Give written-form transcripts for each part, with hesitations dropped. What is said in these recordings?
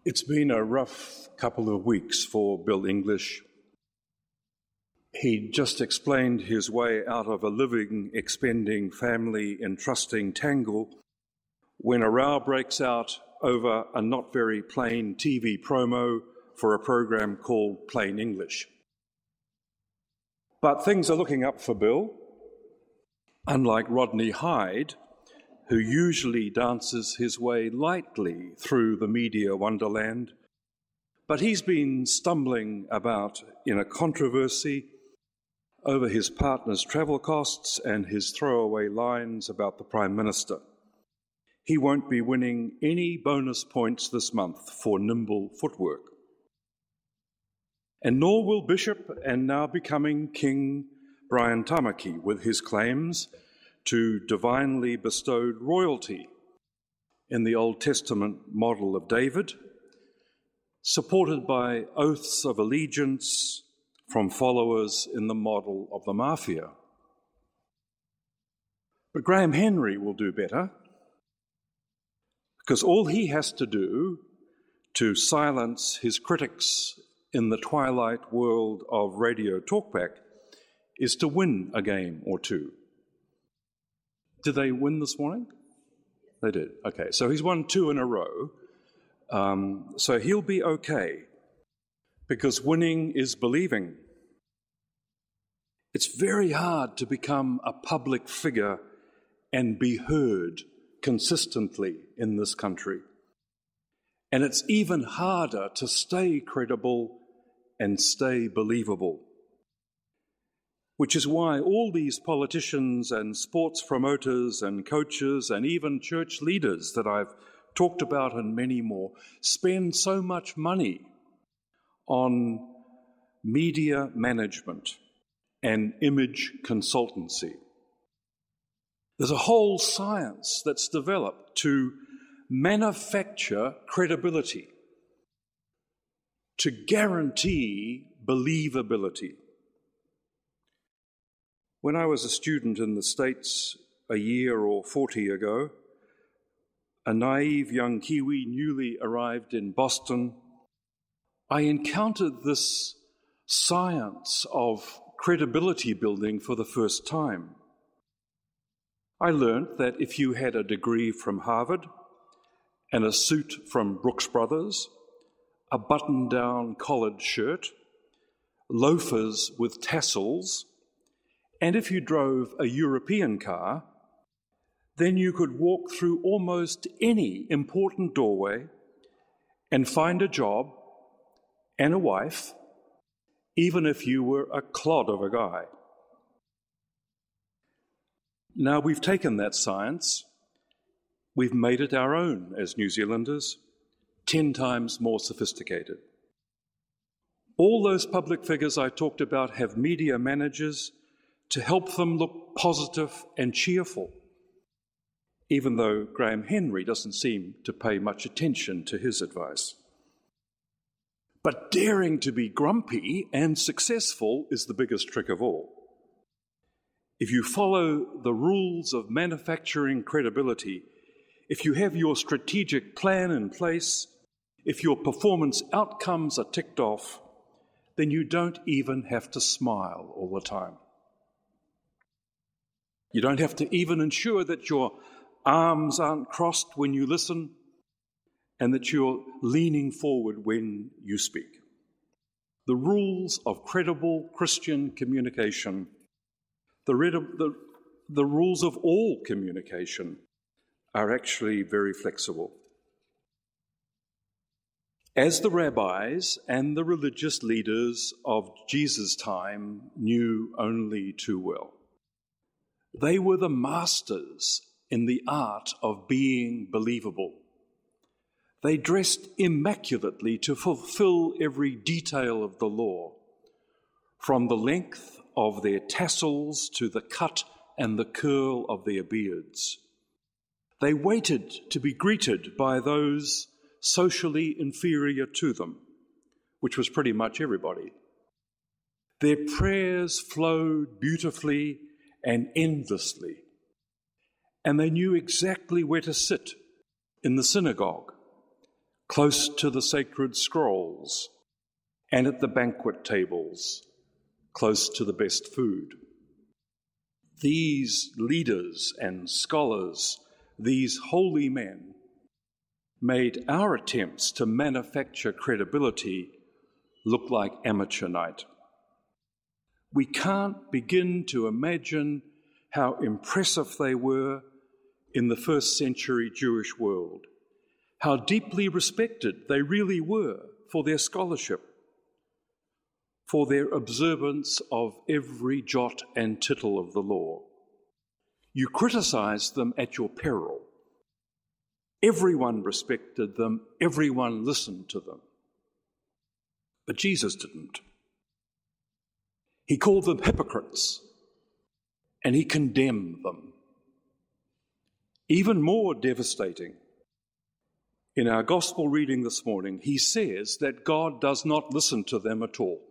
It's been a rough couple of weeks for Bill English. He just explained his way out of a living, expending, family entrusting tangle when a row breaks out over a not very plain TV promo for a program called Plain English. But things are looking up for Bill. Unlike Rodney Hyde, who usually dances his way lightly through the media wonderland, but he's been stumbling about in a controversy over his partner's travel costs and his throwaway lines about the Prime Minister. He won't be winning any bonus points this month for nimble footwork. And nor will Bishop and now becoming King Brian Tamaki with his claims to divinely bestowed royalty in the Old Testament model of David, supported by oaths of allegiance from followers in the model of the mafia. But Graham Henry will do better, because all he has to do to silence his critics in the twilight world of radio talkback is to win a game or two. Did they win this morning? They did. Okay, so he's won 2 in a row. So he'll be okay, because winning is believing. It's very hard to become a public figure and be heard consistently in this country. And it's even harder to stay credible and stay believable. Which is why all these politicians and sports promoters and coaches and even church leaders that I've talked about and many more spend so much money on media management and image consultancy. There's a whole science that's developed to manufacture credibility, to guarantee believability. When I was a student in the States a year or 40 ago, a naive young Kiwi newly arrived in Boston, I encountered this science of credibility building for the first time. I learned that if you had a degree from Harvard and a suit from Brooks Brothers, a button-down collared shirt, loafers with tassels, and if you drove a European car, then you could walk through almost any important doorway and find a job and a wife, even if you were a clod of a guy. Now we've taken that science, we've made it our own as New Zealanders, 10 times more sophisticated. All those public figures I talked about have media managers to help them look positive and cheerful, even though Graham Henry doesn't seem to pay much attention to his advice. But daring to be grumpy and successful is the biggest trick of all. If you follow the rules of manufacturing credibility, if you have your strategic plan in place, if your performance outcomes are ticked off, then you don't even have to smile all the time. You don't have to even ensure that your arms aren't crossed when you listen and that you're leaning forward when you speak. The rules of credible Christian communication, the rules of all communication, are actually very flexible. As the rabbis and the religious leaders of Jesus' time knew only too well, they were the masters in the art of being believable. They dressed immaculately to fulfill every detail of the law, from the length of their tassels to the cut and the curl of their beards. They waited to be greeted by those socially inferior to them, which was pretty much everybody. Their prayers flowed beautifully and endlessly, and they knew exactly where to sit in the synagogue, close to the sacred scrolls, and at the banquet tables, close to the best food. These leaders and scholars, these holy men, made our attempts to manufacture credibility look like amateur night. We can't begin to imagine how impressive they were in the first century Jewish world, how deeply respected they really were for their scholarship, for their observance of every jot and tittle of the law. You criticized them at your peril. Everyone respected them, everyone listened to them. But Jesus didn't. He called them hypocrites, and he condemned them. Even more devastating, in our gospel reading this morning, he says that God does not listen to them at all.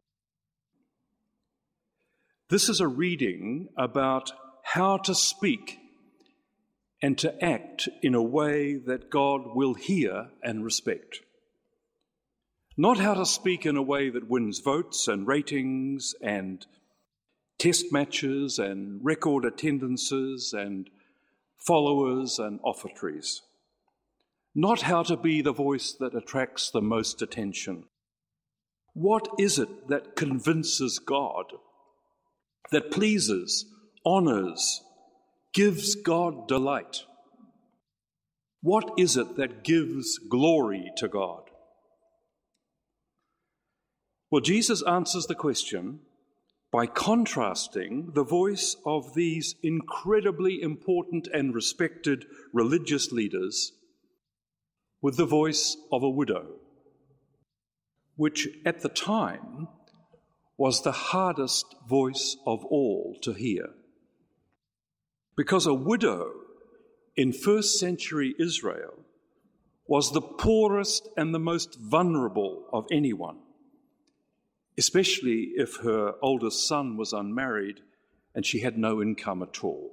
This is a reading about how to speak and to act in a way that God will hear and respect. Not how to speak in a way that wins votes and ratings and test matches and record attendances and followers and offertories. Not how to be the voice that attracts the most attention. What is it that convinces God, that pleases, honors, gives God delight? What is it that gives glory to God? Well, Jesus answers the question by contrasting the voice of these incredibly important and respected religious leaders with the voice of a widow, which at the time was the hardest voice of all to hear. Because a widow in first century Israel was the poorest and the most vulnerable of anyone, especially if her oldest son was unmarried and she had no income at all.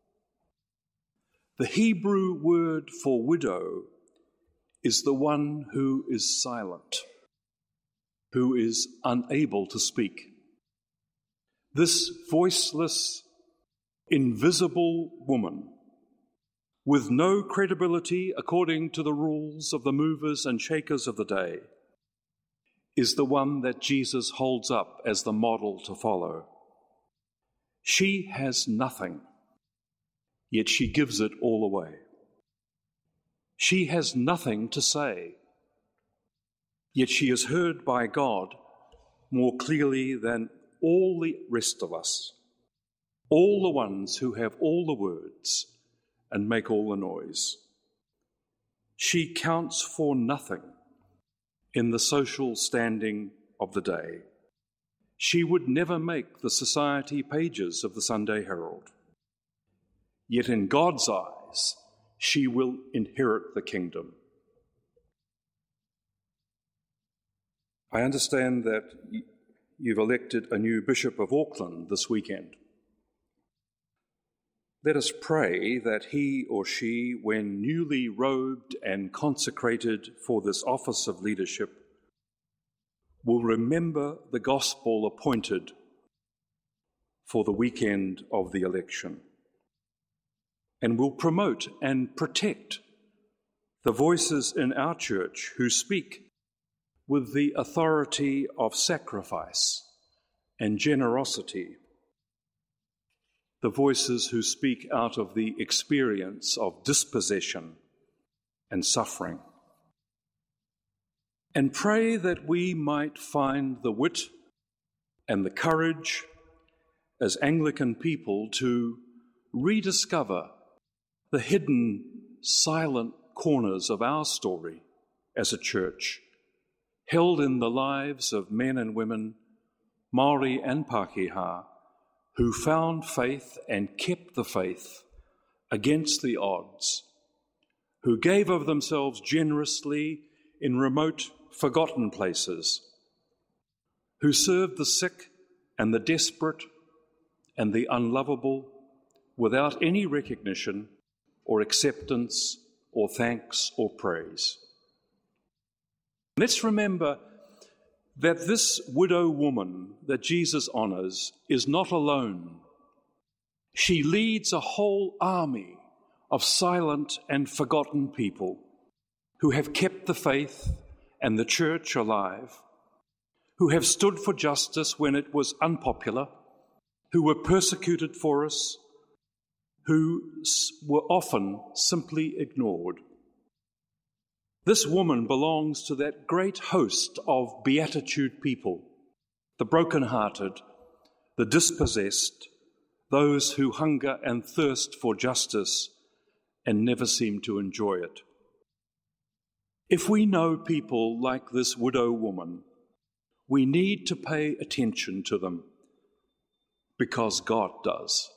The Hebrew word for widow is the one who is silent, who is unable to speak. This voiceless, invisible woman, with no credibility according to the rules of the movers and shakers of the day, is the one that Jesus holds up as the model to follow. She has nothing, yet she gives it all away. She has nothing to say, yet she is heard by God more clearly than all the rest of us, all the ones who have all the words and make all the noise. She counts for nothing in the social standing of the day. She would never make the society pages of the Sunday Herald. Yet in God's eyes, she will inherit the kingdom. I understand that you've elected a new Bishop of Auckland this weekend. Let us pray that he or she, when newly robed and consecrated for this office of leadership, will remember the gospel appointed for the weekend of the election, and will promote and protect the voices in our church who speak with the authority of sacrifice and generosity, the voices who speak out of the experience of dispossession and suffering. And pray that we might find the wit and the courage as Anglican people to rediscover the hidden, silent corners of our story as a church, held in the lives of men and women, Māori and Pākehā, who found faith and kept the faith against the odds, who gave of themselves generously in remote, forgotten places, who served the sick and the desperate and the unlovable without any recognition or acceptance or thanks or praise. Let's remember that this widow woman that Jesus honors is not alone. She leads a whole army of silent and forgotten people who have kept the faith and the church alive, who have stood for justice when it was unpopular, who were persecuted for us, who were often simply ignored. This woman belongs to that great host of beatitude people, the brokenhearted, the dispossessed, those who hunger and thirst for justice and never seem to enjoy it. If we know people like this widow woman, we need to pay attention to them because God does.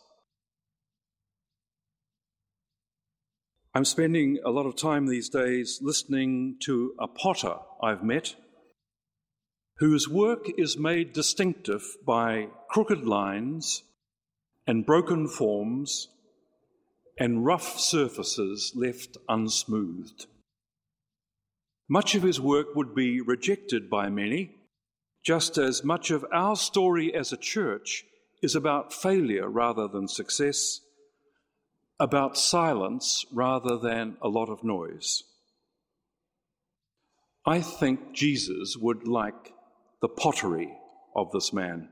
I'm spending a lot of time these days listening to a potter I've met whose work is made distinctive by crooked lines and broken forms and rough surfaces left unsmoothed. Much of his work would be rejected by many, just as much of our story as a church is about failure rather than success, about silence rather than a lot of noise. I think Jesus would like the pottery of this man.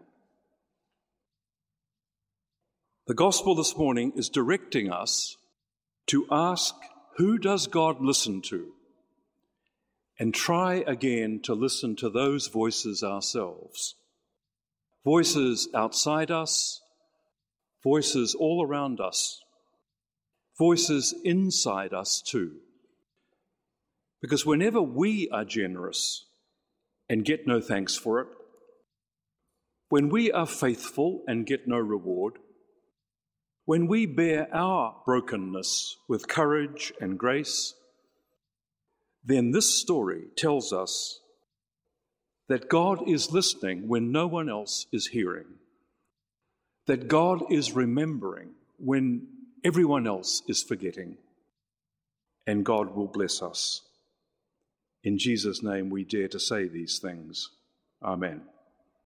The gospel this morning is directing us to ask, who does God listen to? And try again to listen to those voices ourselves. Voices outside us, voices all around us, voices inside us too. Because whenever we are generous and get no thanks for it, when we are faithful and get no reward, when we bear our brokenness with courage and grace, then this story tells us that God is listening when no one else is hearing, that God is remembering when everyone else is forgetting, and God will bless us. In Jesus' name we dare to say these things. Amen.